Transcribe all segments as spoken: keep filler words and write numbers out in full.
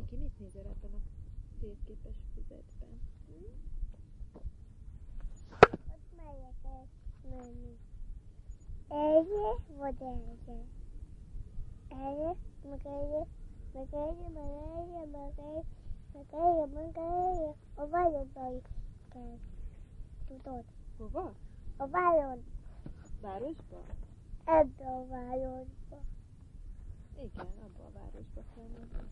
Miki, mit nézel ebben a térképes füzetben? Hm? Ott megyek el menni. Erre vagy erre? Erre, meg erre, meg erre, meg erre, meg erre, meg erre, meg erre. A városba is kell. Tudod? Hova? A város. Városba? Ebbe a városba. Igen, abba a városba kell menni.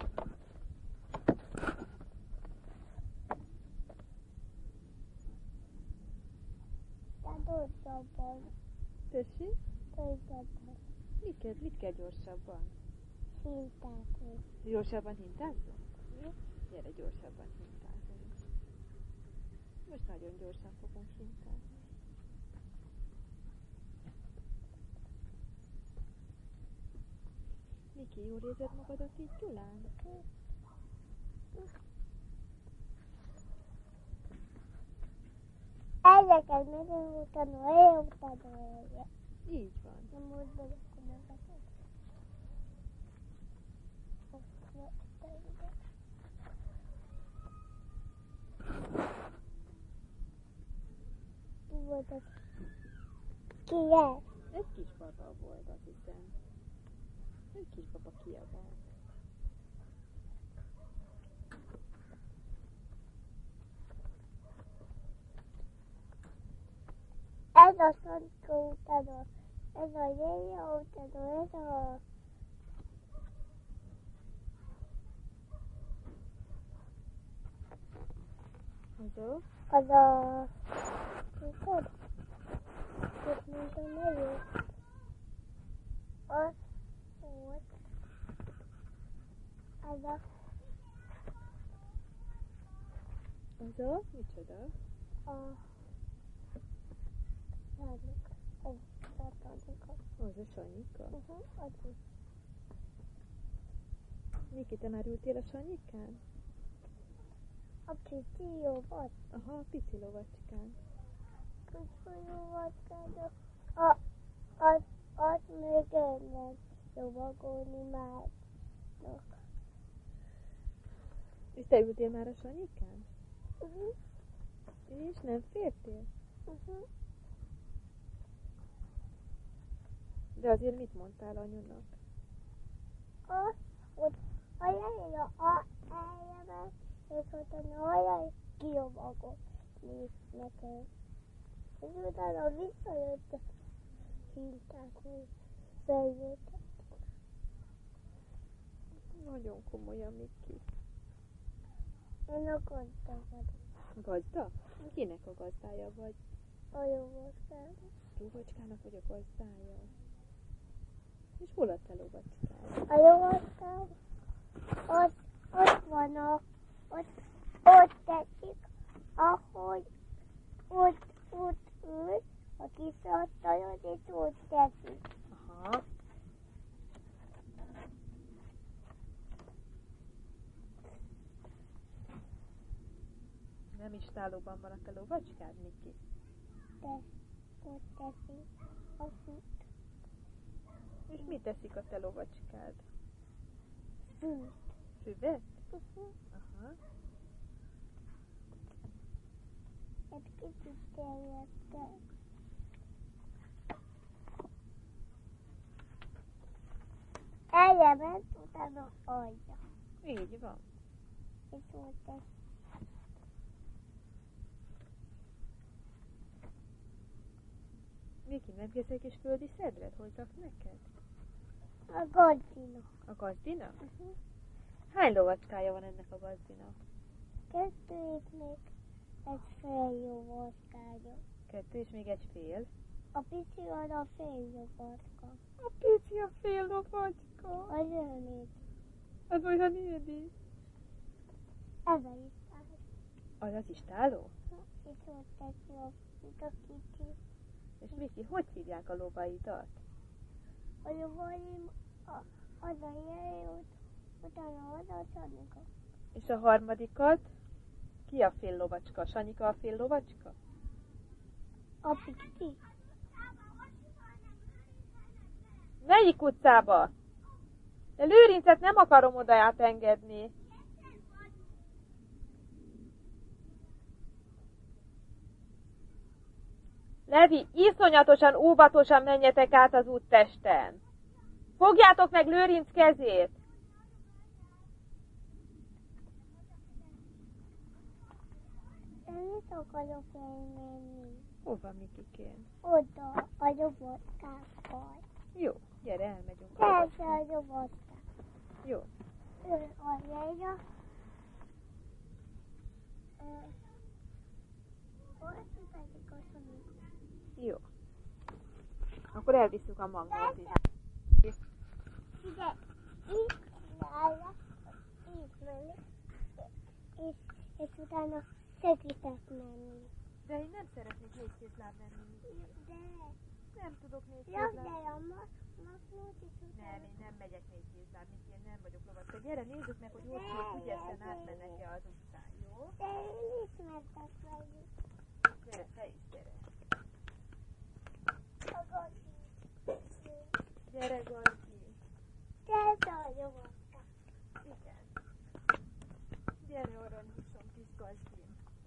De gyorsabban. Tessék? Gyorsabban. Miket? Mit kell gyorsabban? Hintázni. Gyorsabban hintázzunk? Jó? Gyere, gyorsabban hintázunk. Most nagyon gyorsan fogunk hintázni. Miki, jól érzed magadat itt Gyulán? Erre kell menni, utána erre, utána erre. Így van. Nem úgy vagyok, hogy megadod. Ki volt az? Ki ez? Egy kisbaba volt, azt hiszem. Egy kisbaba kiabált. Ez a Szankó utána, ez a Jéja utána, ez a... Az a? Az a... Tudod? Mit mondtam nevét? Az volt... Az a... Az a? Micsoda? A... Sanyika. Ez a Sanyika. Az a Sanyika? Uh-huh, az is. Miki, te már ültél a Sanyikán? A pici jó volt. Aha, a pici lovacskán. Pici jó volt. A... Az... Az még nem lovagolni már. És te ültél már a Sanyikán? Uh-huh. És nem fértél? Uh-huh. De azért mit mondtál anyunak? Az, hogy olyan a eljemet, és utána olyan kilovagolni nekem. És utána visszajött a hintázni fejvétet. Nagyon komolyan, Miki. Én a gazda vagyok. Gazda? Kinek a gazdája vagy? A jóvaskának. Lovacskának vagy a gazdája? És hol a te lovacskád? A jóvaskám, ott, ott van a, ott, ott tetszik, ahogy ott, ott ül, a kis asztalon, és ott tetszik. Aha. Nem is stállóban van a te lovacskád, Miki? De ott teszik a fut. És mit teszik a te lovacskád? Fut. Füvet? Uh-huh. Aha. Egy kicsit terjedtek. Eljement, utána adja. Így van. És ott teszik. Miki, nem kész egy kis földi szedret? Hoztak neked? A gazdinak. A gazdinak? Uh-huh. Hány lovacskája van ennek a gazdinak? Kettő és még egy fél jó vaskája. Kettő és még egy fél. A pici az a fél jó vaska. A pici a fél lovacska. Az önéd. Az olyan nédi. Ez a is áll. Az az istáló? És ott teszi a fut a kicsi. És Miki, hogy hívják a lovaidat? A lovaim az a jelölt, utána az a Sanyika. És a harmadikat? Ki a fél lovacska? Sanyika a fél lovacska? A pici. Melyik utcába? De Lőrincet nem akarom oda átengedni. Levi, iszonyatosan óvatosan menjetek át az úttesten. Fogjátok meg Lőrinc kezét. Én mit akarok elmenni? Hova, Mikikén? Oda, a robotkákkal. Jó, gyere, elmegyünk. Persze a robotkák. Jó. Ő a leja. Hol pedig a szomik? Jó. Akkor elviszük a magnót is. Ide, itt nála, itt menni, és, és utána segített menni. De én nem szeretnék négykézláb menni. De, Nem tudok ja, négykézláb. de a ma- magnót is Nem, utána. én nem megyek négykézláb, Miki, én nem vagyok lovas. De gyere, nézzük meg, hogy hogy ügyesen átmennek-e az utcán, jó? De én ismertek vagyok. Gyere, te is gyere. A gazdi. Gyere, Garci. De ez a robotka. Igen. Gyere, aranyúszom, kis Gazdin.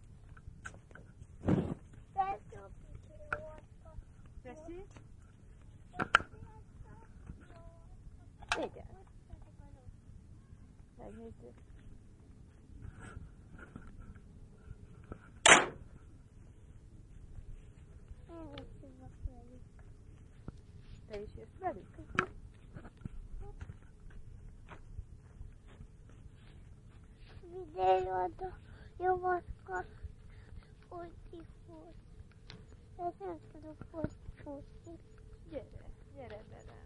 De ez a kicsi robotka. Tessék? Igen. Megnézzük. Én is jövök velük. Te is jössz velük? Videód a robotka, hogy fut. Ez nem tudok hogy futni. Gyere, gyere velem.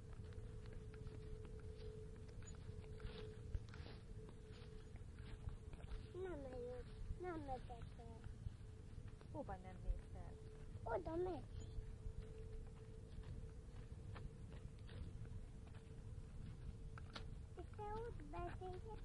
Nem megyek, nem megyek el. Hova nem mész el? Oda megy. És te ott beszélgetsz.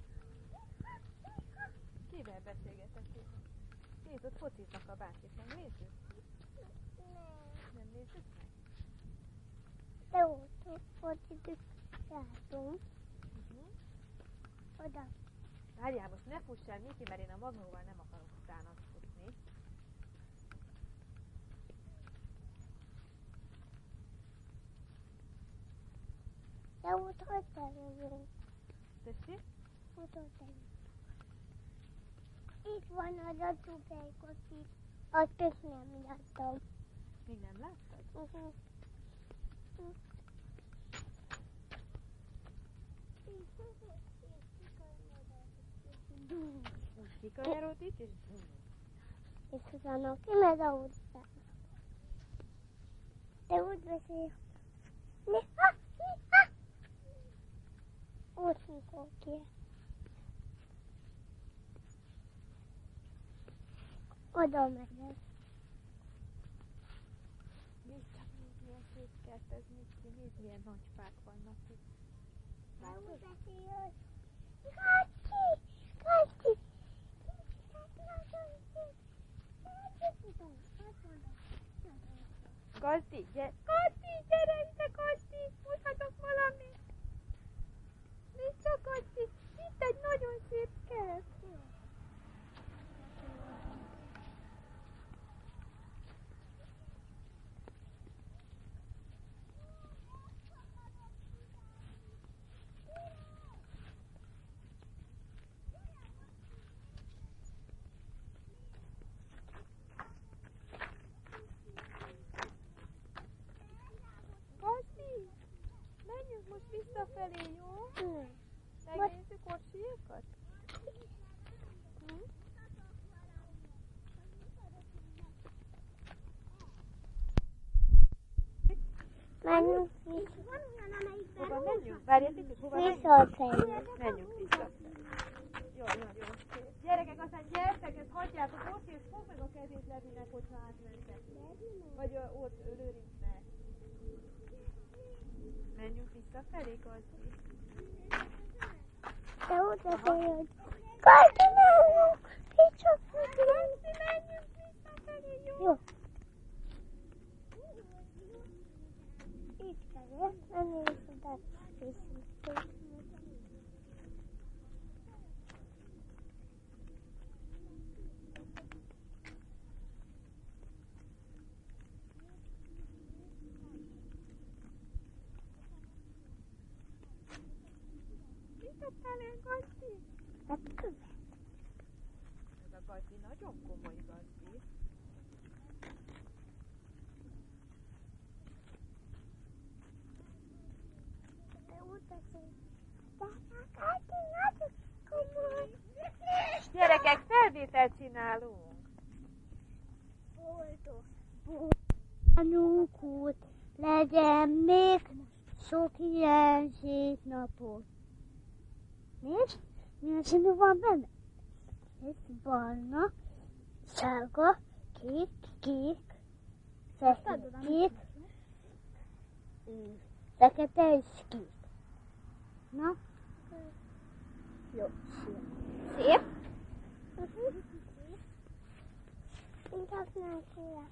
Kivel beszélgetek? Nézd, ott fociznak a bácsik, megnézzük? Nem. Nem nézzük meg? De ott, ott, ott itt látom. Uh-huh. Oda. Várjál, most ne fuss el, Miki, mert én a magnóval nem akarok utána futni. De ott hogy belövünk? Tessék? Ott ott belövünk. Itt van az a tubelykot itt. Azt is nem láttam. Még nem láttad? Uh-huh. Úgy kikanyarodt itt, és És utána kimegy a utcára. De úgy beszél. Mi? Ha! Mi? Ha! Úgy mikor ki. Oda megyek. nézd csak, nézd, milyen szép kert ez, Miki, nézd, milyen nagy fák vannak itt. De úgy Látod? beszél. Kacsi! Kacsi! Nagyon szép. Gazdi, gyere! Gazdi, gyere ide, Gazdi! Mutatok valamit! Nézd csak, Gazdi! Itt egy nagyon szép kert! Gazdi! Menjünk most visszafelé, jó? Hmm. Megnézzük Orsiékat? Hm? Menjünk vissza. Hova menjünk? Várj egy picit, hova menjünk? Visszafelé. Menjünk visszafelé. Jó, nagyon szép. Gyerekek, aztán gyertek, ezt hagyjátok, Orsi, és fogd meg a kezét Levinek, hogyha átmentek. Vagy ö, ott ö, Lőrincnek. Menjünk visszafelé, Gazdi? De úgy beszél, hogy Kacsi, menjünk! Visszafelé. Gazdi, menjünk visszafelé, jó? Jó. Itt kell menni, és utána vissza. nagyon komoly gazdi. Gyerekek, felvételt csinálunk. Tanulkút legyen még sok ilyen szép napot. Nézd, milyen színű van benne? Ez barna, sárga, kék, kék, fehér, kék, fekete és kék. Na? Jó, szép. Uh-huh. Inkább nem kérem.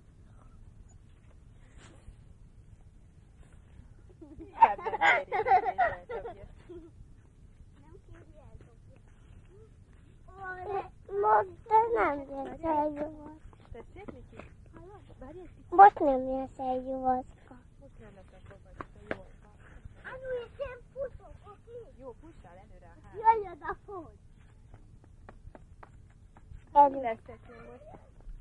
Hát nem kéri, nem kéri eldobja. Most nem lesz eljutott. Tessék, Miki? Most nem lesz eljutott. Most nem lesz akkor vagy, de jól van. Anu, és én futok, oké? Jó, pussál előre a ház. Jöjjön a fog. Mi lesz tekén most?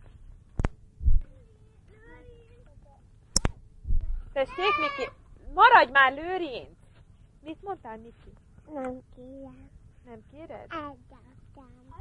Tessék, Miki? Maradj már, Lőrinc! Mit mondtál, Miki? Nem kérem. Nem kéred? Egyáltalán.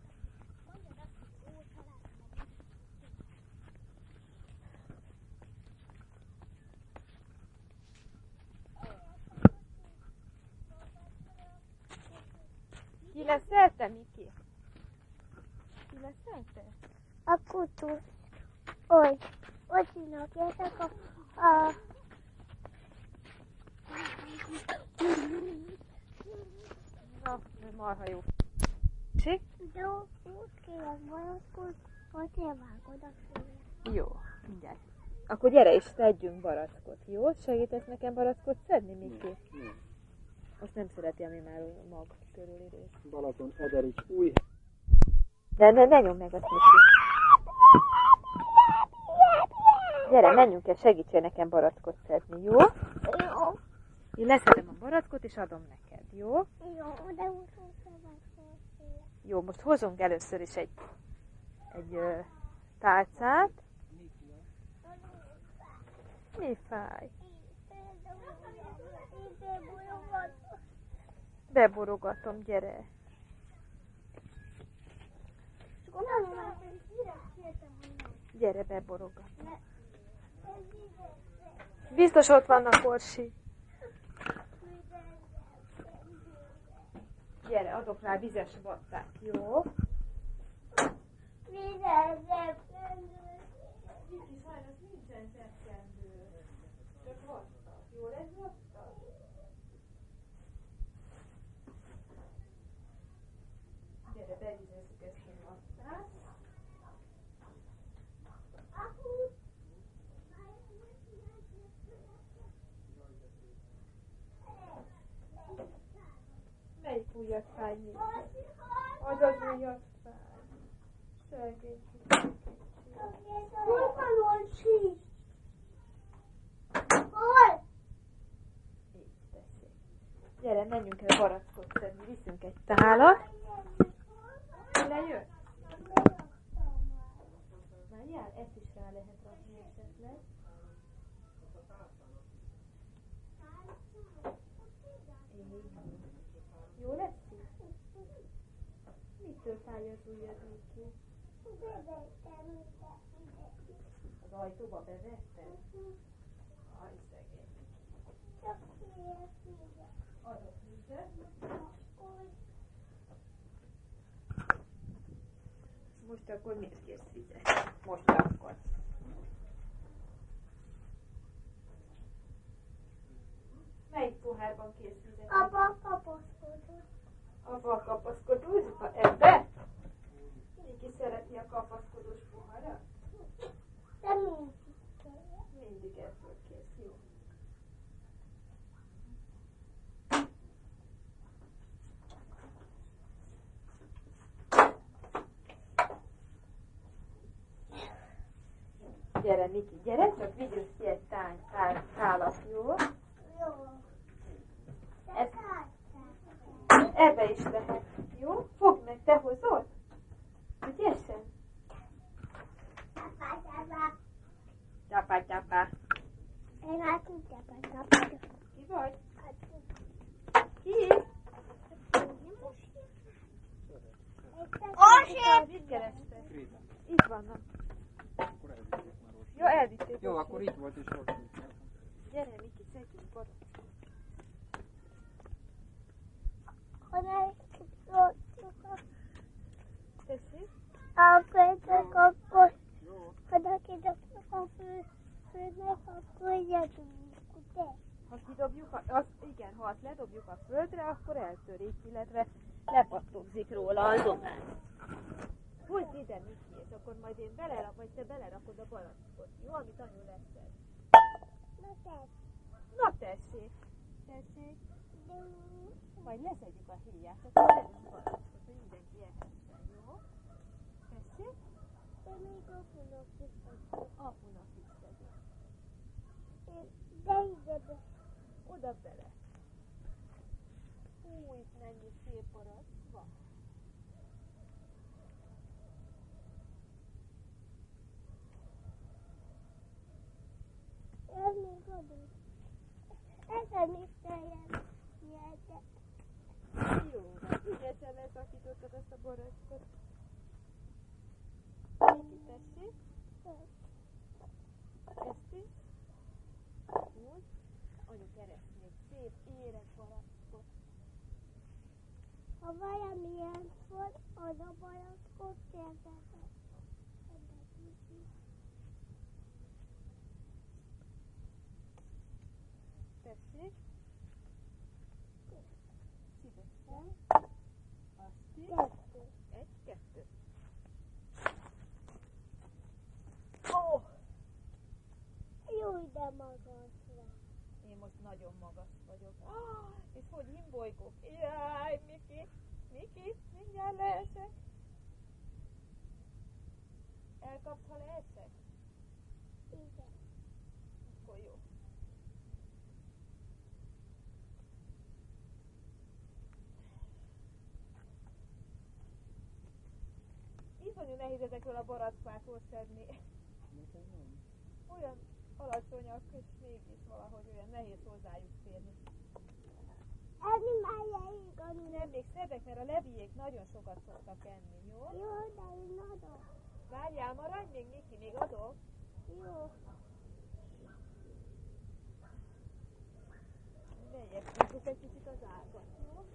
Ki leszelte, Miki? Ki leszelte? A kutus. Oly. Hogy hívják a... a... Na, marha jó. Sí? Jó, úgy kérem, barackot, hogy elvágod a szélet. Jó, mindjárt. Akkor gyere és szedjünk barackot, jó? Segítesz nekem barackot szedni, Miki? Nem. Azt nem szereti, ami már mag körüli rész. Balaton, Ederics, új... De ne, ne nyomd meg azt, Miki. Gyere, menjünk el, segítsél nekem barackot szedni, jó? Jó. Én leszedem a barackot és adom neked, jó? Jó, de utolsó vagy szélet. Jó, most hozunk először is egy, egy ö, tálcát. Mi fáj? Beborogatom, gyere. Gyere, beborogatom. Biztos ott vannak, Orsi. Gyere, adok rá vizes vattát, jó? Vizes zsebkendő. Viki, sajnos nincsen zsebkendő. Csak vatta. Jó lesz vatta? Gyere, bevizezzük ezt a vattát. Melyik ujjat fáj még? Az az ujjat fáj. Szegény kicsit. Hol van Orsi? Hol? Így, tessék. Gyere, menjünk el barackot szedni. Viszünk egy tálat. Lejön? Várjál, ezt is rá lehet rakni esetleg. Jó lesz így? Mitől fáj az ujjad, Miki? Az ajtóba bevetted? Aj, szegény. Adok vizet. Most akkor miért kérsz vizet? Most akkor. Melyik pohárban kérsz vizet? Abba a kapaszkodó. Abba a kapaszkodósba? Ebbe? Miki szereti a kapaszkodós poharat? De mindig. Mindig ebből kérsz, jó. Gyere, Miki, gyere, csak vigyünk ki egy tány, tál, tálat, jó? Jó. Ez, ebbe is lehet, jó? Fogd meg, te hozod? Ügyesen? Csapá, csapá. Én át nem csapá, csapá. Ki vagy? Hát, Ki? Orsi! Mit kerestek? Réten. Itt vannak. Akkor elvitték már Orsi. Jó, elvitték. Jó, Orsi. akkor itt volt és Orsi. Gyere, Miki, szedjünk borot. Honnan tudok Tessék? a földnek, akkor Jó. oda kidobjuk a fő, földnek, akkor jövünk, ugye? Ha kidobjuk, a, az, igen, ha azt ledobjuk a földre, akkor eltörik, illetve lepattogzik róla a domán. Hozd ide, Miki, és akkor majd én belerak, vagy te belerakod a balackot, jó? Amit anyu leszed. Na tesz, Na tessék, tessék. de Majd leszedjük a héját, akkor tegyünk balackot, hogy mindenki ehessen, jó? Tessék? de még apunak is vagyok. Apunak is szedünk. De ide be. Oda bele. Hú, itt mennyi szép barack van. Ez még adott. Ezen is teljen nyerte. Jó, van. Ügyesen leszakítottad ezt a barackot. Miki, tessék. Ezt is. Úgy. Anyu keres még szép érett barackot. Ha valamilyen van, az a barackot kérdezem. Tessék. Szívesen. Azt is. Kettő. Egy, kettő. Ó! Oh! Jó, de magas van. Én most nagyon magas vagyok. Ah, és hogy imbolygok? Jaj, Miki! Miki, mindjárt leesek. Elkapsz, ha leesek? Igen. Akkor jó. Iszonyú nehéz ezekről a barackfákról szedni. Nekem nem. Olyan alacsonyak, és mégis valahogy olyan nehéz hozzájuk férni. Ez már elég, ami Nem, még szedek, mert a leviék nagyon sokat szoktak enni, jó? jó, de én adok. Várjál, maradj még, Miki, még adok. Jó. Legyek, egy kicsit az ágat, jó?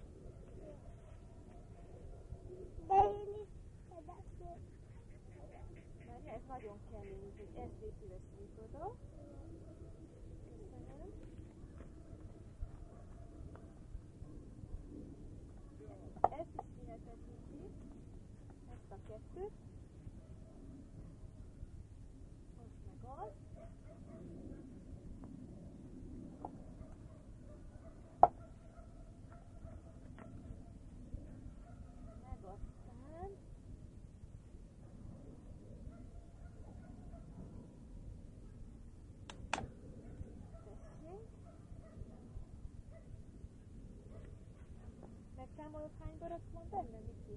De én is szedek. Várjál, ez nagyon kell, úgyhogy ezt légy szíves oda. Köszönöm. Ezt is kiheted, Miki. Ezt a kettőt. Most meg az. Meg aztán... Tessék. Megszámolod, hány barack van benne, Miki?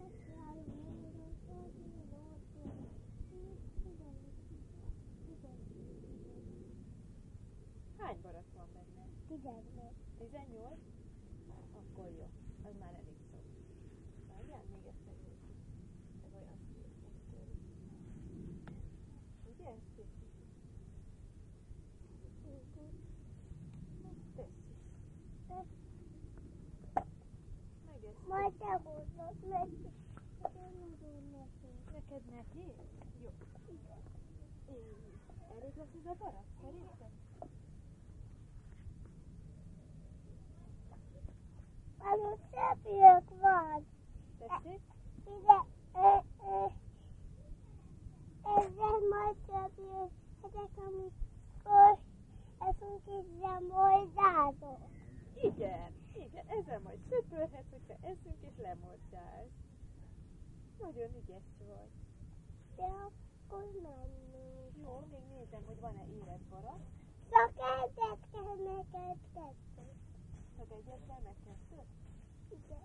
Hány barack van benne? Tizennégy. tizennyolc? Akkor jó. Az már elég sok. Várjál, még egyszer nézzük. Ez olyan szép volt tőle. Ugye? Szép kicsit. Tessék. Megeszünk. Majd te hozod, mert én nagyon nehéz. Neked nehéz? Jó. Így. Elég lesz ez a barack? Szerinted? Való szépjük van. Tessék? Ide, ö, ö, ezzel majd szépjük. Ezek, amikor eszünk ezzel moldázok. Igen, igen, ezzel majd söpörhetsz, hogyha eszünk és lemorzsálsz. Nagyon ügyes vagy. De akkor menjünk. Jó, még nézem, hogy van-e érett barack. Csak egyet kell neked kettő. Csak egyet kell meg kettőt? Igen.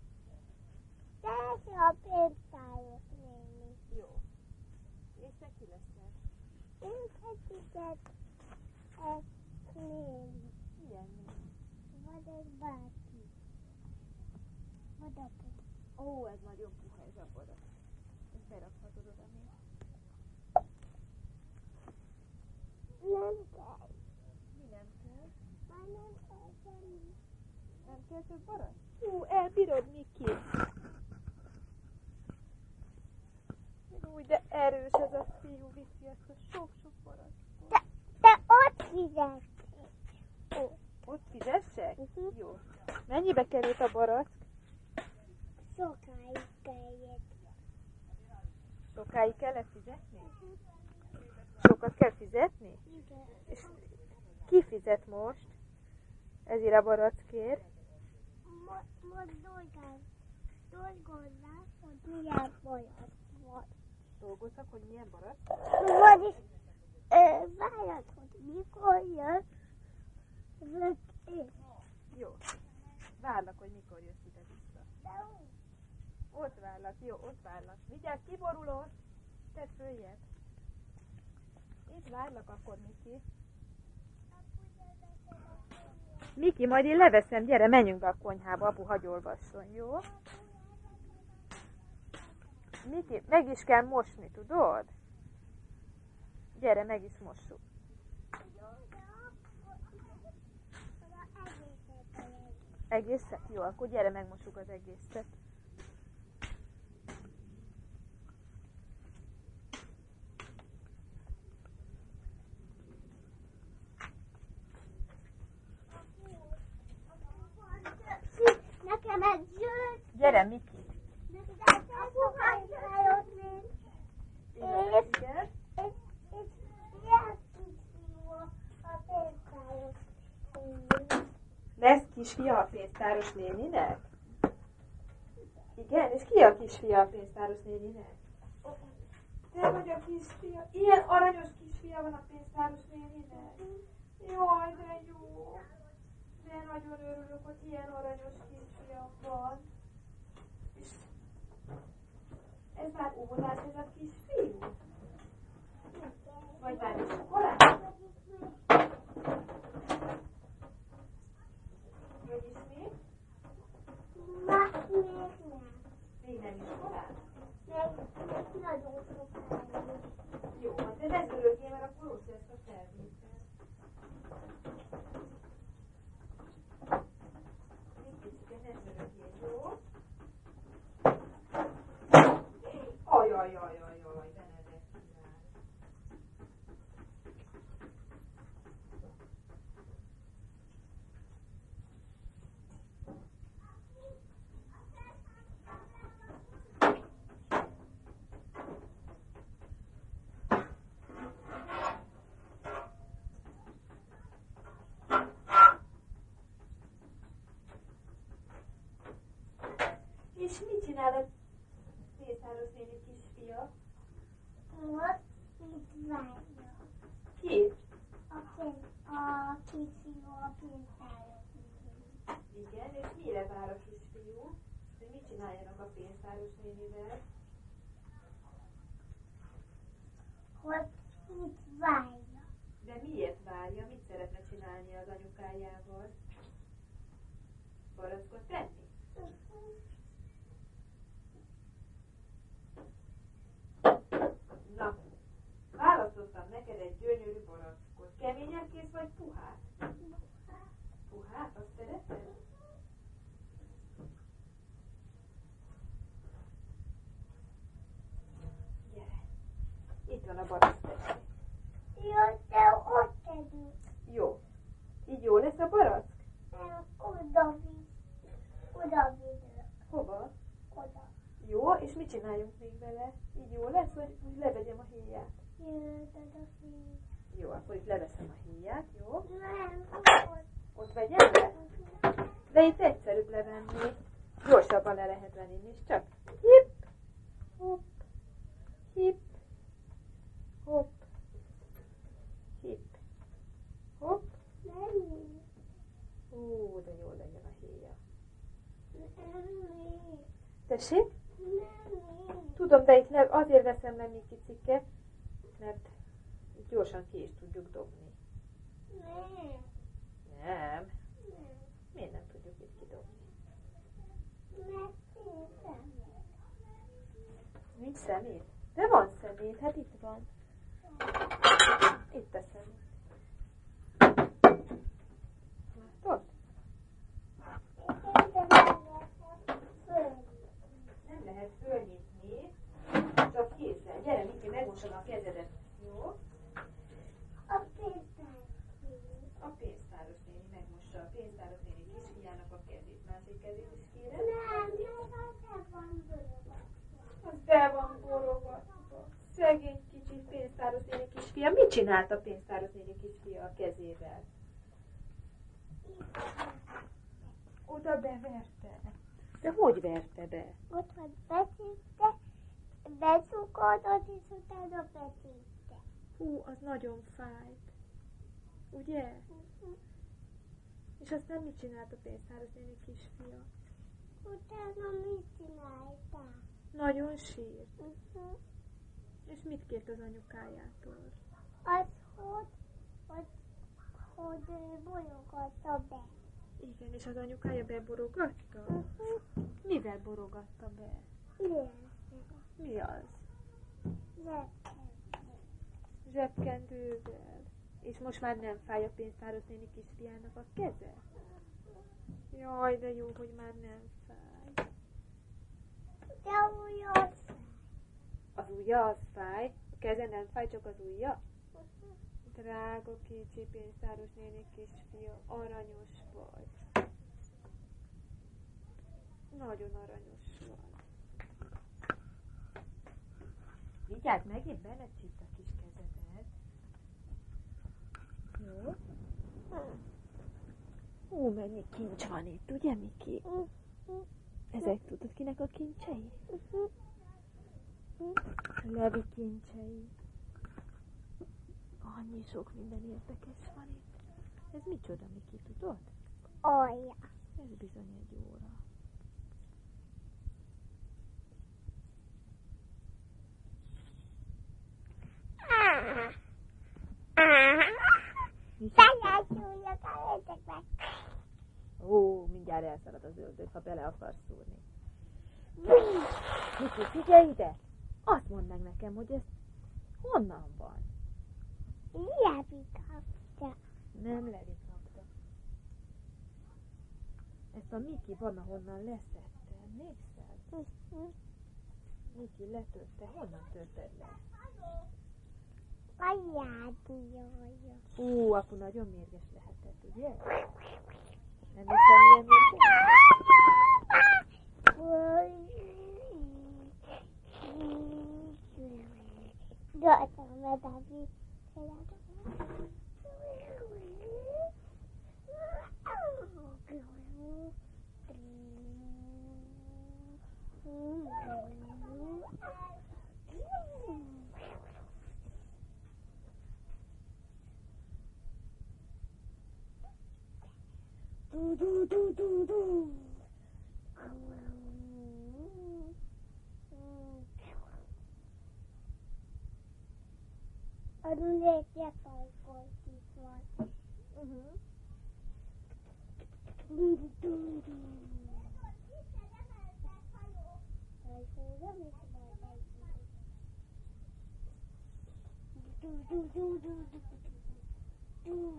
Persze a pénztáros néni. Jó. És te ki Megfigyelt egy néni. Ilyen mi? Vagy egy bácsi. Vagy apu. Ó, ez nagyon puha ez a barack. Ezt berakhatod oda még. Nem kell. Mi nem kell? Már nem kell semmi. Nem kell több barack? Hú, elbírod, Miki? Úgy, de erős ez a fiú, viszi ezt a sok-sok barackot. Te, te ott fizet. Ó, ott fizessek? Uh-huh. Jó. Mennyibe került a barack? Sokáig kellett. Sokáig kellett fizetni? Sokat kell fizetni? Igen. És ki fizet most? Ezért a barackért? Mo- Most dolgál. Dolgozzák, hogy milyen bajat van. Dolgoznak, hogy milyen barack? Vagyis várjad, hogy mikor jön. Vök én. Jó. Várlak, hogy mikor jössz ide vissza. Ott várlak, jó, ott várlak. Vigyázz, kiborulod! Tedd följebb. Itt várlak akkor, Miki. Miki, majd én leveszem, gyere, menjünk be a konyhába, apu hagy olvasson, jó? Miki, meg is kell mosni, tudod? Gyere, meg is mossuk. Egészet? Jó, akkor gyere, megmossuk az egészet. Nekem egy zöld. Gyere, Miki. Nekem egy apukájához nincs. És, Igen. és, és ilyen kicsi a pénztáros. Lesz kisfia a pénztáros néninek? Igen, és ki a kisfia a pénztáros néninek? Te vagy a kisfia. Ilyen aranyos kisfia van a pénztáros néninek? Jaj, de jó. De nagyon örülök, hogy ilyen aranyos kisfia van. És ez már óvodás ez a kisfiú? Vagy már iskolás? Vagyis mi? Ma még nem. Még nem iskolás? Még, még nagyon sokáig. Jó, hát de ne zörögjél, mert akkor rossz lesz a felvétel. Még picit, ne zörögjél, jó? Ajajajajaj, Benedettinál. És mit csinál a pénztáros néni kisfia? Most itt várja. Ki? A pénz, a kicsi a pénztáros. Igen, és mire vár a kisfiú? Hogy mit csináljanak a pénztáros nénivel? Hogy itt várja. De miért várja? Mit szeretne csinálni az anyukájával? Barackot tenni? Na, választottam neked egy gyönyörű barackot. Keményen kész vagy puhát? Puhát? Azt szereted? Gyere. Itt van a barack. tessék. Jó, te ott tegyük. Jó. Így jó lesz a barack? Nem, oda visz. Oda viszek. Hova? Oda. Jó, és mit csináljunk még vele? Így jó lesz, vagy úgy levegyem a héját? Jöjjön oda visz. Jó, akkor itt leveszem a héját, jó? Nem, ott. Ott vegyem le? De itt egyszerűbb levenni. Gyorsabban le lehet venni is, csak hip, hopp, hip, hopp, hip, hopp. Nem. Ó, de jól legyen a héja. Nem. Tessék? Nem. Tudom, de itt le, azért veszem le még kicike, mert gyorsan ki is tudjuk dobni. Nem. Nem. Nem. Miért nem tudjuk itt kidobni? Mert szépen. Nincs szemét? De van szemét, hát itt van. Itt a szemét. Látod? Nem lehet fölnyitni, csak kézzel. Gyere, Miki, megmosod a kezedet. Jó? A pénztár. A pénztáros néni megmossa a pénztáros néni kisfiának a kezét. Másik kezét is kérem. Nem, nem, az van borogatva. Az be van borogatva. Szegény kicsi pénztáros néni kisfia. Mit csinált a pénztáros néni kisfia a kezével? Oda beverte. De hogy verte be? Ott van beszélte, beszukodott, és utána beszélte. Hú, az nagyon fájt. Ugye? És aztán mit csinált a pénztáros néni kisfia? Utána mit csináltál? Nagyon sírt. Uh-huh. És mit kért az anyukájától? Az, hogy, hogy, hogy bologatta be. Igen, és az anyukája beborogatta? Uh-huh. Mivel borogatta be? Igen. Mi az? Zsebben. Zsebkendővel. És most már nem fáj a pénztáros néni kisfiának a keze? Jaj, de jó, hogy már nem fáj. De úgy az. Az ujja az fáj? A keze nem fáj, csak az ujja? Drága kicsi pénztáros néni kisfia, aranyos vagy. Nagyon aranyos vagy. Vigyázz, megint belecsípt a kis kezedet. Jó? Ó, mennyi kincs van itt, ugye, Miki? Ezek tudod, kinek a kincsei? Levi kincsei. Annyi sok minden érdekes van itt. Ez micsoda, Miki, tudod? Olja. Ez bizony egy óra. Felállítjuk a létekbe. Ó, mindjárt elszalad az ördög, ha bele akarsz szúrni. Miki, figyelj ide! Azt mondd meg nekem, hogy ez honnan van? Levi kapta. Nem Levi kapta. Ezt a Miki van, ahonnan leszette. Emlékszel? Uh-huh. Miki letörte. Honnan törted le? A játékja. Ú, apu nagyon mérges lehetett, ugye? Emlékszel, milyen mérges? Gyorsan medállni. Du du du du du. Adun egy falkot is van. Uh-huh. Du du du du. Du du du du du. Du.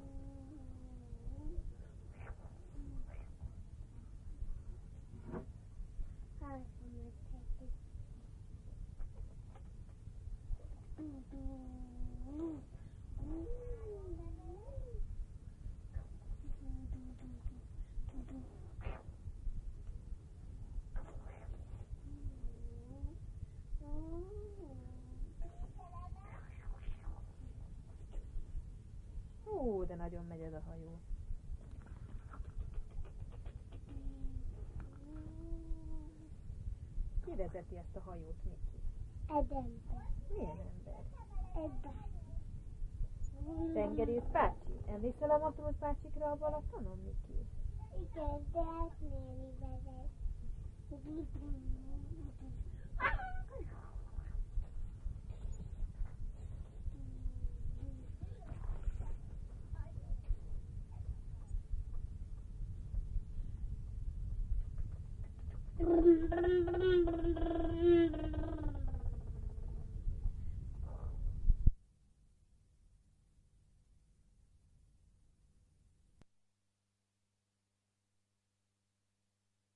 Ó, de nagyon megy ez a hajó. Ki vezeti ezt a hajót, Miki? Egy ember. Milyen ember? Ember. Tengerész bácsi? Emlékszel a matróz bácsikra a Balatonon, Miki? Igen, de ezt némi vezet. Thank you.